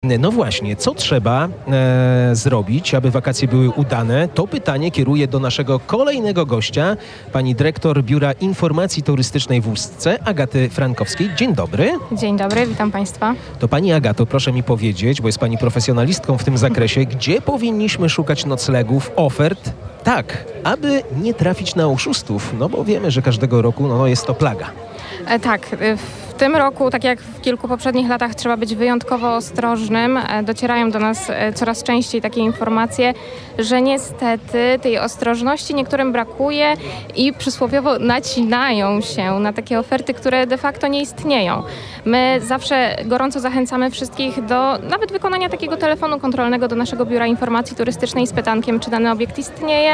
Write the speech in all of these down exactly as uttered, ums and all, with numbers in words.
No właśnie, co trzeba e, zrobić, aby wakacje były udane? To pytanie kieruję do naszego kolejnego gościa, pani dyrektor Biura Informacji Turystycznej w Ustce, Agaty Frankowskiej. Dzień dobry. Dzień dobry, witam Państwa. To pani Agato, proszę mi powiedzieć, bo jest pani profesjonalistką w tym zakresie, gdzie powinniśmy szukać noclegów, ofert, tak, aby nie trafić na oszustów, no bo wiemy, że każdego roku no, jest to plaga. E, tak, w tym roku, tak jak w kilku poprzednich latach, trzeba być wyjątkowo ostrożnym. E, docierają do nas e, coraz częściej takie informacje, że niestety tej ostrożności niektórym brakuje i przysłowiowo nacinają się na takie oferty, które de facto nie istnieją. My zawsze gorąco zachęcamy wszystkich do nawet wykonania takiego telefonu kontrolnego do naszego Biura Informacji Turystycznej z pytankiem, czy dany obiekt istnieje.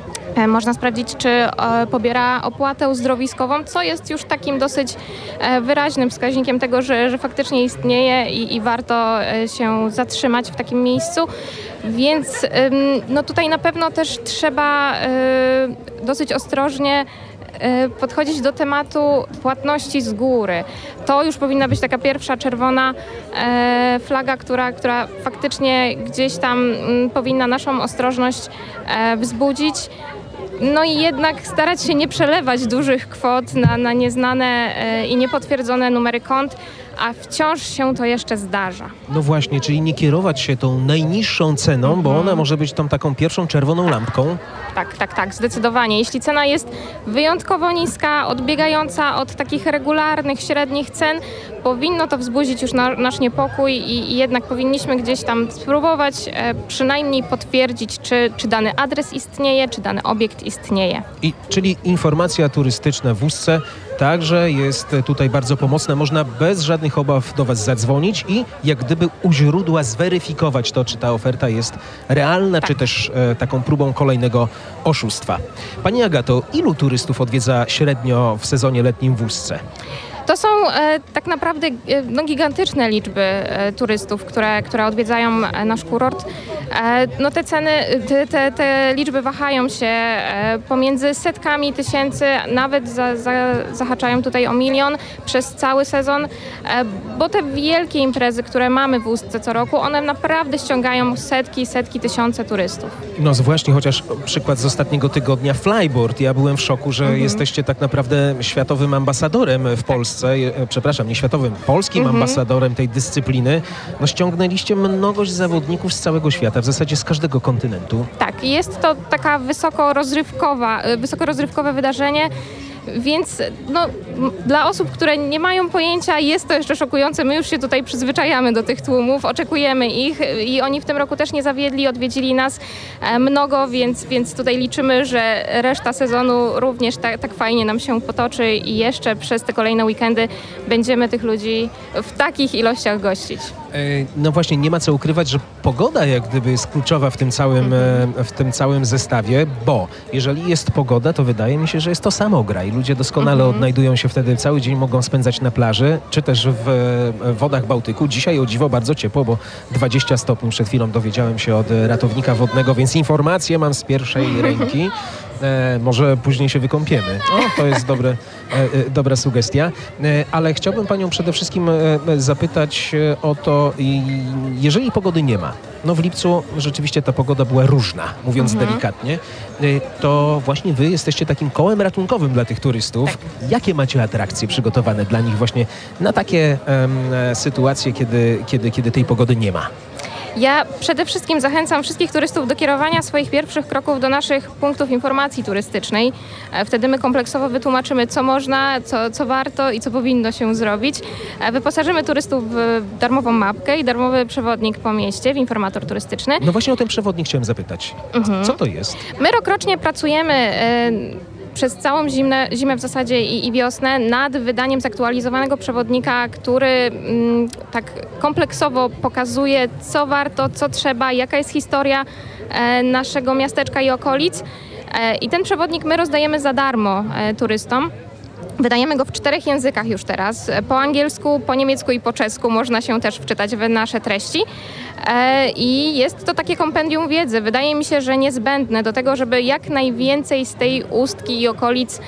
Można sprawdzić, czy pobiera opłatę uzdrowiskową, co jest już takim dosyć wyraźnym wskaźnikiem tego, że, że faktycznie istnieje i, i warto się zatrzymać w takim miejscu. Więc no tutaj na pewno też trzeba dosyć ostrożnie podchodzić do tematu płatności z góry. To już powinna być taka pierwsza czerwona flaga, która, która faktycznie gdzieś tam powinna naszą ostrożność wzbudzić. No i jednak starać się nie przelewać dużych kwot na, na nieznane i niepotwierdzone numery kont, a wciąż się to jeszcze zdarza. No właśnie, czyli nie kierować się tą najniższą ceną, mhm. bo ona może być tą taką pierwszą czerwoną tak. lampką. Tak, tak, tak, zdecydowanie. Jeśli cena jest wyjątkowo niska, odbiegająca od takich regularnych, średnich cen, powinno to wzbudzić już na, nasz niepokój i, i jednak powinniśmy gdzieś tam spróbować e, przynajmniej potwierdzić, czy, czy dany adres istnieje, czy dany obiekt istnieje. I, czyli informacja turystyczna w Ustce także jest tutaj bardzo pomocna. Można bez żadnych obaw do Was zadzwonić i jak gdyby u źródła zweryfikować to, czy ta oferta jest realna, tak. czy też e, taką próbą kolejnego oszustwa. Pani Agato, ilu turystów odwiedza średnio w sezonie letnim w Ustce? To są e, tak naprawdę e, no, gigantyczne liczby e, turystów, które, które odwiedzają e, nasz kurort. E, no te ceny, te, te, te liczby wahają się e, pomiędzy setkami tysięcy, nawet za, za, zahaczają tutaj o milion przez cały sezon, e, bo te wielkie imprezy, które mamy w Ustce co roku, one naprawdę ściągają setki, setki tysiące turystów. No właśnie, chociaż przykład z ostatniego tygodnia Flyboard. Ja byłem w szoku, że mhm. jesteście tak naprawdę światowym ambasadorem w Polsce. Przepraszam, nie światowym, polskim mhm. ambasadorem tej dyscypliny. No ściągnęliście mnogość zawodników z całego świata, w zasadzie z każdego kontynentu. Tak, jest to taka wysoko rozrywkowa, wysoko rozrywkowe wydarzenie, więc no, dla osób, które nie mają pojęcia, jest to jeszcze szokujące. My już się tutaj przyzwyczajamy do tych tłumów, oczekujemy ich i oni w tym roku też nie zawiedli, odwiedzili nas mnogo, więc, więc tutaj liczymy, że reszta sezonu również tak, tak fajnie nam się potoczy i jeszcze przez te kolejne weekendy będziemy tych ludzi w takich ilościach gościć. No właśnie, nie ma co ukrywać, że pogoda jak gdyby jest kluczowa w tym całym, mm-hmm. w tym całym zestawie, bo jeżeli jest pogoda, to wydaje mi się, że jest to samograj. Ludzie doskonale mm-hmm. odnajdują się wtedy, cały dzień mogą spędzać na plaży, czy też w wodach Bałtyku. Dzisiaj o dziwo bardzo ciepło, bo dwadzieścia stopni przed chwilą dowiedziałem się od ratownika wodnego, więc informacje mam z pierwszej ręki. E, może później się wykąpiemy. O, to jest dobre, e, e, dobra sugestia. E, ale chciałbym panią przede wszystkim e, zapytać o to, i, jeżeli pogody nie ma, no w lipcu rzeczywiście ta pogoda była różna, mówiąc mhm. delikatnie, e, to właśnie wy jesteście takim kołem ratunkowym dla tych turystów. Tak. Jakie macie atrakcje przygotowane dla nich właśnie na takie e, sytuacje, kiedy, kiedy, kiedy tej pogody nie ma? Ja przede wszystkim zachęcam wszystkich turystów do kierowania swoich pierwszych kroków do naszych punktów informacji turystycznej. Wtedy my kompleksowo wytłumaczymy, co można, co, co warto i co powinno się zrobić. Wyposażymy turystów w darmową mapkę i darmowy przewodnik po mieście, w informator turystyczny. No właśnie o ten przewodnik chciałem zapytać. Mhm. Co to jest? My rokrocznie pracujemy Yy, przez całą zimę, zimę w zasadzie i, i wiosnę nad wydaniem zaktualizowanego przewodnika, który mm, tak kompleksowo pokazuje, co warto, co trzeba, jaka jest historia e, naszego miasteczka i okolic. E, I ten przewodnik my rozdajemy za darmo e, turystom. Wydajemy go w czterech językach już teraz. Po angielsku, po niemiecku i po czesku można się też wczytać w nasze treści. I jest to takie kompendium wiedzy. Wydaje mi się, że niezbędne do tego, żeby jak najwięcej z tej Ustki i okolic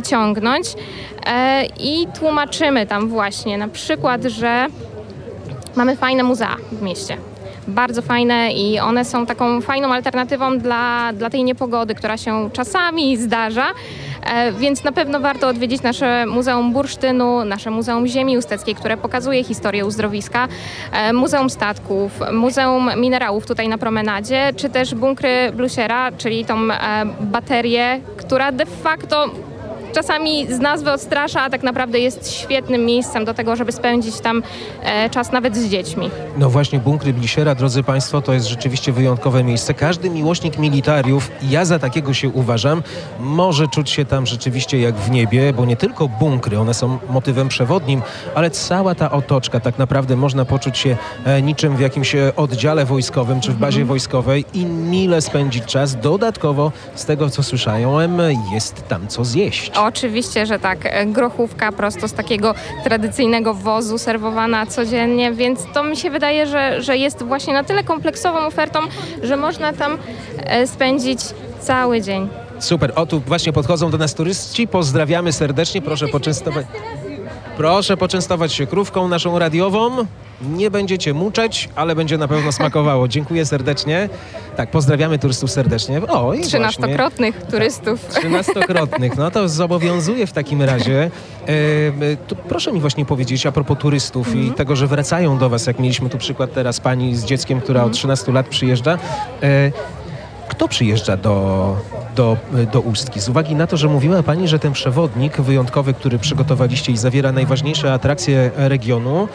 wyciągnąć. I tłumaczymy tam właśnie na przykład, że Mamy fajne muzea w mieście. Bardzo fajne i one są taką fajną alternatywą dla, dla tej niepogody, która się czasami zdarza. E, więc na pewno warto odwiedzić nasze Muzeum Bursztynu, nasze Muzeum Ziemi Usteckiej, które pokazuje historię uzdrowiska, e, Muzeum Statków, Muzeum Minerałów tutaj na promenadzie, czy też bunkry Blusiera, czyli tą e, baterię, która de facto czasami z nazwy odstrasza, a tak naprawdę jest świetnym miejscem do tego, żeby spędzić tam e, czas nawet z dziećmi. No właśnie, bunkry Blusiera, drodzy Państwo, to jest rzeczywiście wyjątkowe miejsce. Każdy miłośnik militariów, ja za takiego się uważam, może czuć się tam rzeczywiście jak w niebie, bo nie tylko bunkry, one są motywem przewodnim, ale cała ta otoczka, tak naprawdę można poczuć się e, niczym w jakimś e, oddziale wojskowym czy w bazie mhm. wojskowej i mile spędzić czas. Dodatkowo, z tego co słyszałem, jest tam co zjeść. Oczywiście, że tak. Grochówka prosto z takiego tradycyjnego wozu serwowana codziennie, więc to mi się wydaje, że, że jest właśnie na tyle kompleksową ofertą, że można tam spędzić cały dzień. Super. O, tu właśnie podchodzą do nas turyści. Pozdrawiamy serdecznie. Proszę poczęstować. Proszę poczęstować się krówką naszą radiową. Nie będziecie muczeć, ale będzie na pewno smakowało. Dziękuję serdecznie. Tak, pozdrawiamy turystów serdecznie. O, i trzynastokrotnych właśnie, turystów. Tak, trzynastokrotnych. No to zobowiązuje w takim razie. E, to proszę mi właśnie powiedzieć a propos turystów mm-hmm. i tego, że wracają do was, jak mieliśmy tu przykład teraz pani z dzieckiem, która mm-hmm. od trzynastu lat przyjeżdża. E, Kto przyjeżdża do, do, do Ustki? Z uwagi na to, że mówiła Pani, że ten przewodnik wyjątkowy, który przygotowaliście i zawiera najważniejsze atrakcje regionu,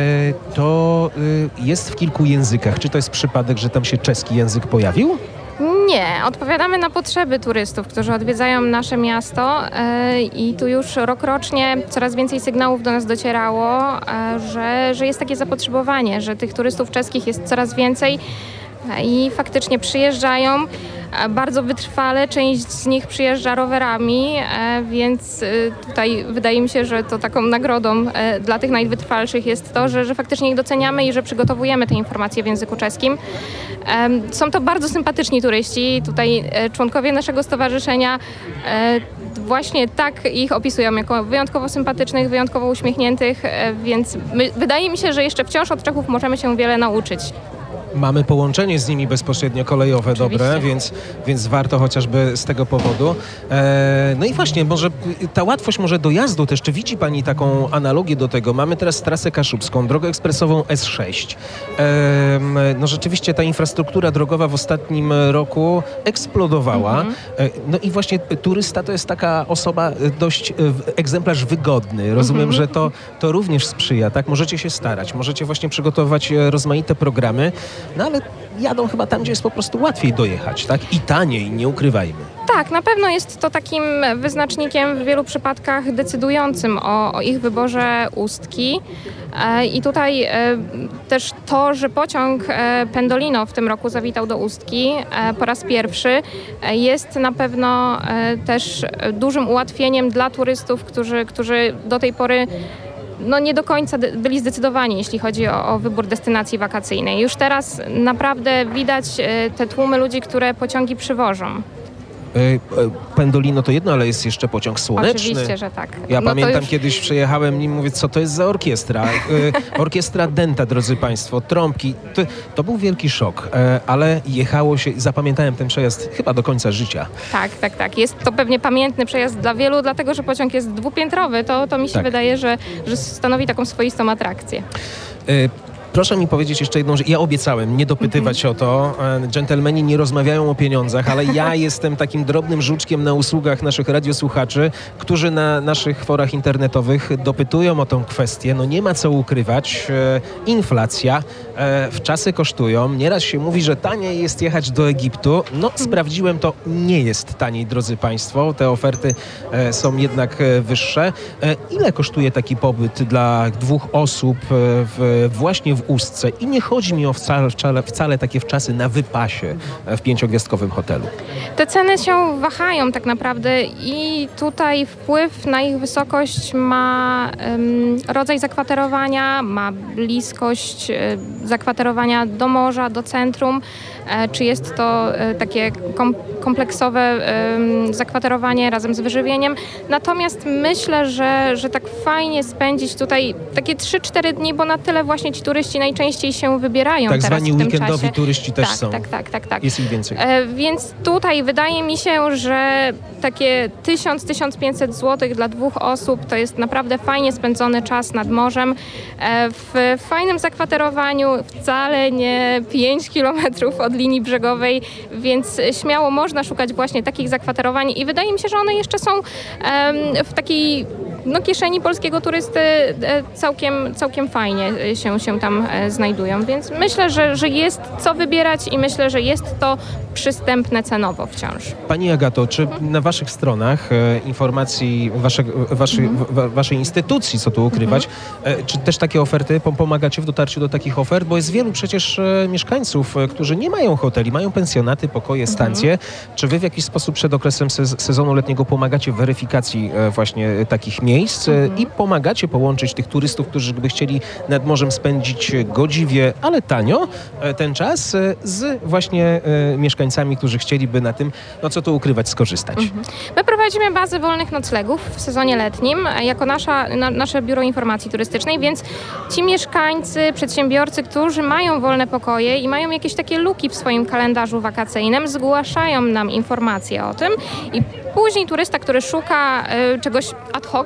to jest w kilku językach. Czy to jest przypadek, że tam się czeski język pojawił? Nie, odpowiadamy na potrzeby turystów, którzy odwiedzają nasze miasto i tu już rokrocznie coraz więcej sygnałów do nas docierało, że, że jest takie zapotrzebowanie, że tych turystów czeskich jest coraz więcej. I faktycznie przyjeżdżają bardzo wytrwale, część z nich przyjeżdża rowerami, więc tutaj wydaje mi się, że to taką nagrodą dla tych najwytrwalszych jest to, że, że faktycznie ich doceniamy i że przygotowujemy te informacje w języku czeskim. Są to bardzo sympatyczni turyści, tutaj członkowie naszego stowarzyszenia właśnie tak ich opisują jako wyjątkowo sympatycznych, wyjątkowo uśmiechniętych, więc my, wydaje mi się, że jeszcze wciąż od Czechów możemy się wiele nauczyć. Mamy połączenie z nimi bezpośrednio kolejowe, Oczywiście. dobre, więc, więc warto chociażby z tego powodu. E, no i właśnie, może ta łatwość może dojazdu też, czy widzi Pani taką analogię do tego? Mamy teraz trasę kaszubską, drogę ekspresową S sześć. E, no rzeczywiście ta infrastruktura drogowa w ostatnim roku eksplodowała. Mhm. E, no i właśnie turysta to jest taka osoba dość, e, egzemplarz wygodny. Rozumiem, mhm. że to, to również sprzyja, tak? Możecie się starać, możecie właśnie przygotować rozmaite programy. No ale jadą chyba tam, gdzie jest po prostu łatwiej dojechać, tak? I taniej, nie ukrywajmy. Tak, na pewno jest to takim wyznacznikiem w wielu przypadkach decydującym o, o ich wyborze Ustki. E, I tutaj e, też to, że pociąg e, Pendolino w tym roku zawitał do Ustki e, po raz pierwszy, e, jest na pewno e, też dużym ułatwieniem dla turystów, którzy, którzy do tej pory no nie do końca de- byli zdecydowani, jeśli chodzi o, o wybór destynacji wakacyjnej. Już teraz naprawdę widać e, te tłumy ludzi, które pociągi przywożą. Pendolino to jedno, ale jest jeszcze pociąg słoneczny. Oczywiście, że tak. Ja no pamiętam, już... kiedyś przejechałem i mówię, co to jest za orkiestra? Orkiestra Denta, drodzy Państwo, trąbki. To, to był wielki szok, ale jechało się, zapamiętałem ten przejazd chyba do końca życia. Tak, tak, tak. Jest to pewnie pamiętny przejazd dla wielu, dlatego że pociąg jest dwupiętrowy. To, to mi się tak. wydaje, że, że stanowi taką swoistą atrakcję. Y- Proszę mi powiedzieć jeszcze jedną rzecz. Ja obiecałem nie dopytywać mm-hmm. o to. Dżentelmeni nie rozmawiają o pieniądzach, ale ja jestem takim drobnym żuczkiem na usługach naszych radiosłuchaczy, którzy na naszych forach internetowych dopytują o tą kwestię. No nie ma co ukrywać. E, inflacja. E, wczasy kosztują. Nieraz się mówi, że taniej jest jechać do Egiptu. No sprawdziłem to. Nie jest taniej, drodzy Państwo. Te oferty e, są jednak e, wyższe. E, ile kosztuje taki pobyt dla dwóch osób e, w, właśnie w Ustce? I nie chodzi mi o wcale, wcale, wcale takie wczasy na wypasie w pięciogwiazdkowym hotelu. Te ceny się wahają tak naprawdę i tutaj wpływ na ich wysokość ma um, rodzaj zakwaterowania, ma bliskość um, zakwaterowania do morza, do centrum, czy jest to takie kom- kompleksowe zakwaterowanie razem z wyżywieniem. Natomiast myślę, że, że tak fajnie spędzić tutaj takie trzy cztery dni, bo na tyle właśnie ci turyści najczęściej się wybierają tak teraz zwani w tym weekendowi czasie. turyści też tak, są. Tak, tak, tak, tak. Jest ich więcej. E, więc tutaj wydaje mi się, że takie tysiąc do tysiąca pięciuset złotych dla dwóch osób to jest naprawdę fajnie spędzony czas nad morzem. E, w fajnym zakwaterowaniu, wcale nie pięć kilometrów od linii brzegowej, więc śmiało można szukać właśnie takich zakwaterowań i wydaje mi się, że one jeszcze są em, w takiej no, kieszeni polskiego turysty e, całkiem, całkiem fajnie się, się tam e, znajdują, więc myślę, że, że jest co wybierać i myślę, że jest to przystępne cenowo wciąż. Pani Agato, czy na waszych stronach e, informacji wasze, waszej, Mhm. w, waszej instytucji, co tu ukrywać, e, czy też takie oferty, pom- pomagacie w dotarciu do takich ofert? Bo jest wielu przecież e, mieszkańców, e, którzy nie mają hoteli, mają pensjonaty, pokoje, stacje. Czy wy w jakiś sposób przed okresem sez- sezonu letniego pomagacie w weryfikacji e, właśnie e, takich miejsc e, i pomagacie połączyć tych turystów, którzy by chcieli nad morzem spędzić godziwie, ale tanio e, ten czas e, z właśnie e, mieszkańcami, którzy chcieliby na tym, no co tu ukrywać, skorzystać? My prowadzimy bazę wolnych noclegów w sezonie letnim jako nasza, na, nasze biuro informacji turystycznej, więc ci mieszkańcy, przedsiębiorcy, którzy mają wolne pokoje i mają jakieś takie luki w swoim kalendarzu wakacyjnym, zgłaszają nam informacje o tym i później turysta, który szuka y, czegoś ad hoc,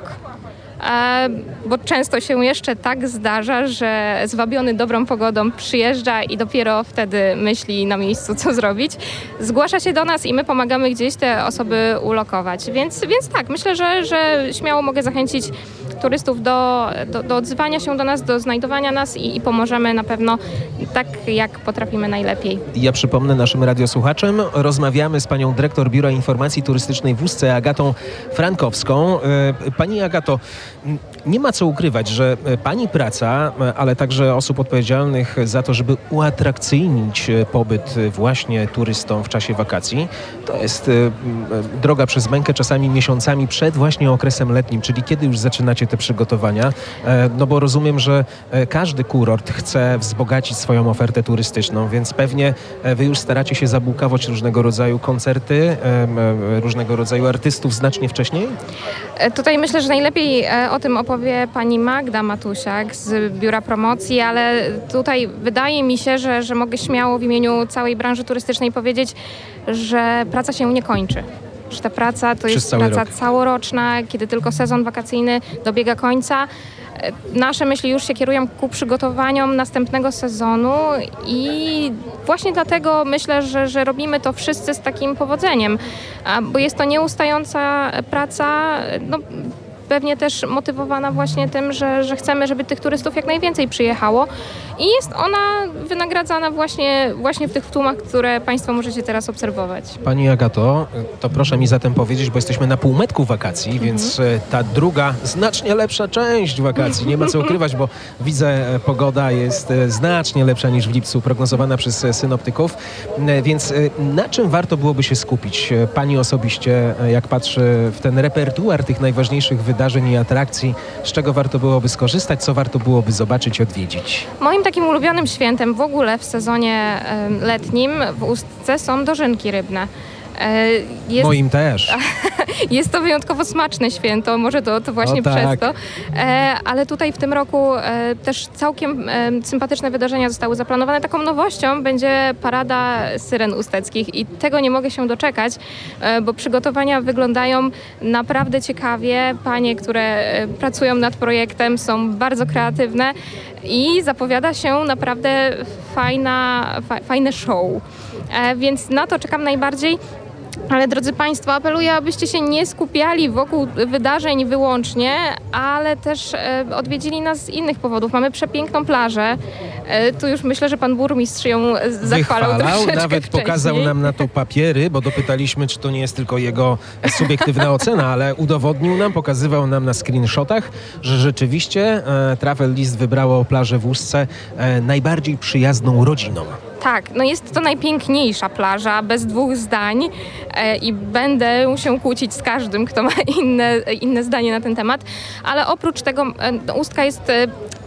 E, bo często się jeszcze tak zdarza, że zwabiony dobrą pogodą przyjeżdża i dopiero wtedy myśli na miejscu, co zrobić. Zgłasza się do nas i my pomagamy gdzieś te osoby ulokować. Więc, więc tak, myślę, że, że śmiało mogę zachęcić turystów do, do, do odzywania się do nas, do znajdowania nas i, i pomożemy na pewno tak, jak potrafimy najlepiej. Ja przypomnę naszym radiosłuchaczem, rozmawiamy z panią dyrektor Biura Informacji Turystycznej w Ustce, Agatą Frankowską. E, Pani Agato, nie ma co ukrywać, że pani praca, ale także osób odpowiedzialnych za to, żeby uatrakcyjnić pobyt właśnie turystom w czasie wakacji, to jest droga przez mękę czasami miesiącami przed właśnie okresem letnim, czyli kiedy już zaczynacie te przygotowania. No bo rozumiem, że każdy kurort chce wzbogacić swoją ofertę turystyczną, więc pewnie wy już staracie się zabukować różnego rodzaju koncerty, różnego rodzaju artystów znacznie wcześniej? Tutaj myślę, że najlepiej o tym opowie pani Magda Matusiak z Biura Promocji, ale tutaj wydaje mi się, że, że mogę śmiało w imieniu całej branży turystycznej powiedzieć, że praca się nie kończy. Że ta praca to Przez jest cały praca rok. całoroczna, kiedy tylko sezon wakacyjny dobiega końca. Nasze myśli już się kierują ku przygotowaniom następnego sezonu i właśnie dlatego myślę, że, że robimy to wszyscy z takim powodzeniem, bo jest to nieustająca praca, no, pewnie też motywowana właśnie tym, że, że chcemy, żeby tych turystów jak najwięcej przyjechało i jest ona wynagradzana właśnie, właśnie w tych tłumach, które Państwo możecie teraz obserwować. Pani Agato, to proszę mi zatem powiedzieć, bo jesteśmy na półmetku wakacji, Mhm. więc e, ta druga, znacznie lepsza część wakacji, nie ma co ukrywać, bo widzę, e, pogoda jest e, znacznie lepsza niż w lipcu, prognozowana przez e, synoptyków, E, więc e, na czym warto byłoby się skupić? E, Pani osobiście, e, jak patrzy w ten repertuar tych najważniejszych wydarzeń i atrakcji, z czego warto byłoby skorzystać, co warto byłoby zobaczyć i odwiedzić? Moim takim ulubionym świętem w ogóle w sezonie e, letnim w Ustce są dożynki rybne. E, Jest, Moim też. jest to wyjątkowo smaczne święto, może to, to właśnie O tak. przez to. E, ale tutaj w tym roku e, też całkiem e, sympatyczne wydarzenia zostały zaplanowane. Taką nowością będzie parada syren usteckich i tego nie mogę się doczekać, e, bo przygotowania wyglądają naprawdę ciekawie. Panie, które e, pracują nad projektem, są bardzo kreatywne i zapowiada się naprawdę fajna, fa, fajne show. E, więc na to czekam najbardziej. Ale drodzy Państwo, apeluję, abyście się nie skupiali wokół wydarzeń wyłącznie, ale też e, odwiedzili nas z innych powodów. Mamy przepiękną plażę. E, tu już myślę, że pan burmistrz ją zachwalał Wychwalał, troszeczkę nawet wcześniej. pokazał nam na to papiery, bo dopytaliśmy, czy to nie jest tylko jego subiektywna ocena, ale udowodnił nam, pokazywał nam na screenshotach, że rzeczywiście e, Travel List wybrało plażę w Ustce e, najbardziej przyjazną rodzinom. Tak, no jest to najpiękniejsza plaża, bez dwóch zdań e, i będę się kłócić z każdym, kto ma inne, inne zdanie na ten temat, ale oprócz tego e, Ustka jest e,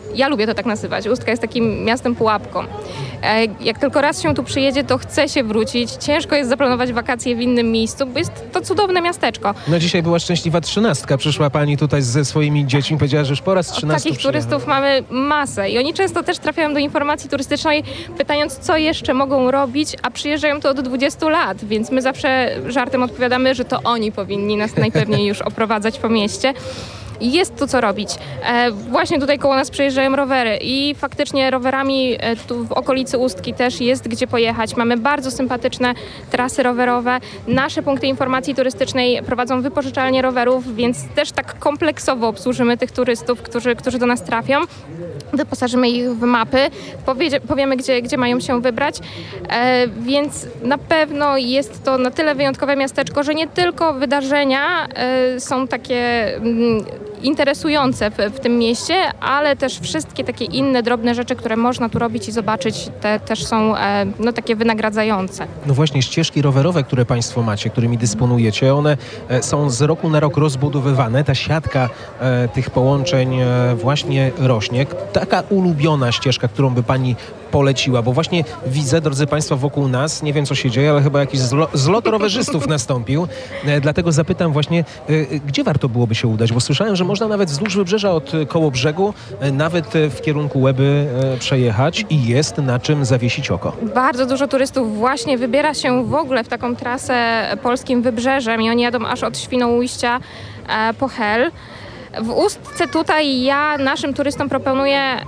ja lubię to tak nazywać, Ustka jest takim miastem pułapką. E, jak tylko raz się tu przyjedzie, to chce się wrócić. Ciężko jest zaplanować wakacje w innym miejscu, bo jest to cudowne miasteczko. No dzisiaj była szczęśliwa trzynastka. Przyszła pani tutaj ze swoimi dziećmi, powiedziała, że już po raz trzynasty Takich turystów mamy masę i oni często też trafiają do informacji turystycznej, pytając, co jeszcze mogą robić, a przyjeżdżają tu od dwudziestu lat, więc my zawsze żartem odpowiadamy, że to oni powinni nas najpewniej już oprowadzać po mieście. Jest tu co robić. E, właśnie tutaj koło nas przejeżdżają rowery i faktycznie rowerami e, tu w okolicy Ustki też jest gdzie pojechać. Mamy bardzo sympatyczne trasy rowerowe. Nasze punkty informacji turystycznej prowadzą wypożyczalnie rowerów, więc też tak kompleksowo obsłużymy tych turystów, którzy, którzy do nas trafią. Wyposażymy ich w mapy, powiedzie, powiemy, gdzie, gdzie mają się wybrać, e, więc na pewno jest to na tyle wyjątkowe miasteczko, że nie tylko wydarzenia e, są takie mm, interesujące w, w tym mieście, ale też wszystkie takie inne drobne rzeczy, które można tu robić i zobaczyć, te też są e, no, takie wynagradzające. No właśnie, ścieżki rowerowe, które państwo macie, którymi dysponujecie, one e, są z roku na rok rozbudowywane. Ta siatka e, tych połączeń e, właśnie rośnie. Taka ulubiona ścieżka, którą by pani poleciła, bo właśnie widzę, drodzy państwo, wokół nas, nie wiem co się dzieje, ale chyba jakiś zlo, zlot rowerzystów nastąpił. E, dlatego zapytam właśnie, e, gdzie warto byłoby się udać, bo słyszałem, że można nawet wzdłuż wybrzeża od Kołobrzegu, e, nawet e, w kierunku Łeby e, przejechać i jest na czym zawiesić oko. Bardzo dużo turystów właśnie wybiera się w ogóle w taką trasę polskim wybrzeżem i oni jadą aż od Świnoujścia e, po Hel. W Ustce tutaj ja naszym turystom proponuję e,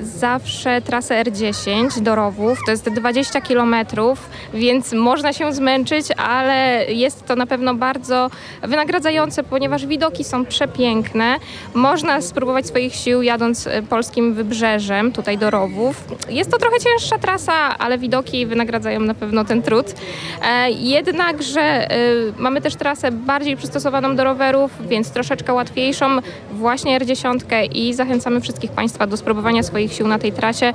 zawsze trasę R dziesięć do Rowów. To jest dwadzieścia kilometrów, więc można się zmęczyć, ale jest to na pewno bardzo wynagradzające, ponieważ widoki są przepiękne. Można spróbować swoich sił jadąc polskim wybrzeżem tutaj do Rowów. Jest to trochę cięższa trasa, ale widoki wynagradzają na pewno ten trud. E, jednakże e, mamy też trasę bardziej przystosowaną do rowerów, więc troszeczkę łatwiejszą. Właśnie R dziesięć i zachęcamy wszystkich państwa do spróbowania swoich sił na tej trasie.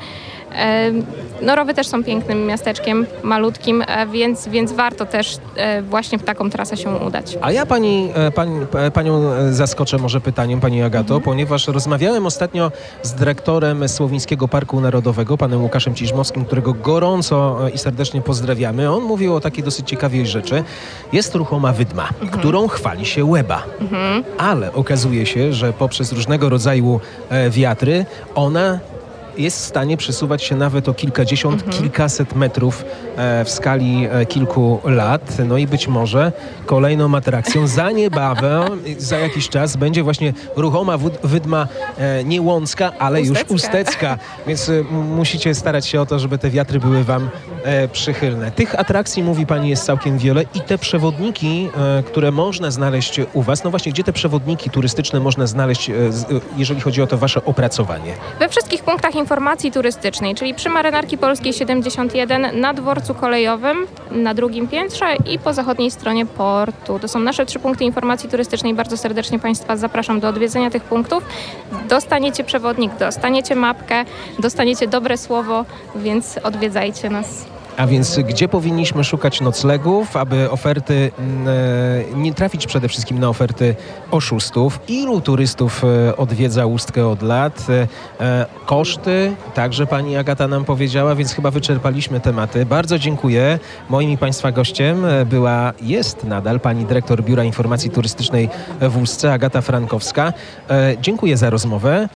No, Rowy też są pięknym miasteczkiem, malutkim, więc, więc warto też właśnie w taką trasę się udać. A ja pani, pani, panią zaskoczę może pytaniem, pani Agato, mhm. ponieważ rozmawiałem ostatnio z dyrektorem Słowińskiego Parku Narodowego, panem Łukaszem Ciżmowskim, którego gorąco i serdecznie pozdrawiamy. On mówił o takiej dosyć ciekawej rzeczy. Jest ruchoma wydma, mhm. którą chwali się Łeba, mhm. ale okazuje się, że poprzez różnego rodzaju wiatry ona jest w stanie przesuwać się nawet o kilkadziesiąt, mhm. kilkaset metrów e, w skali e, kilku lat. No i być może kolejną atrakcją za niebawem, za jakiś czas będzie właśnie ruchoma wód, wydma e, nie łącka, ale ustecka. już ustecka. Więc e, musicie starać się o to, żeby te wiatry były wam e, przychylne. Tych atrakcji, mówi pani, jest całkiem wiele i te przewodniki, e, które można znaleźć u was, no właśnie, gdzie te przewodniki turystyczne można znaleźć, e, z, jeżeli chodzi o to wasze opracowanie? We wszystkich punktach informacji turystycznej, czyli przy Marynarki Polskiej siedemdziesiąt jeden, na dworcu kolejowym, na drugim piętrze i po zachodniej stronie portu. To są nasze trzy punkty informacji turystycznej. Bardzo serdecznie państwa zapraszam do odwiedzenia tych punktów. Dostaniecie przewodnik, dostaniecie mapkę, dostaniecie dobre słowo, więc odwiedzajcie nas. A więc gdzie powinniśmy szukać noclegów, aby oferty, e, nie trafić przede wszystkim na oferty oszustów? Ilu turystów e, odwiedza Ustkę od lat? E, koszty, także pani Agata nam powiedziała, więc chyba wyczerpaliśmy tematy. Bardzo dziękuję. Moim i państwa gościem była, jest nadal pani dyrektor Biura Informacji Turystycznej w Ustce, Agata Frankowska. E, dziękuję za rozmowę.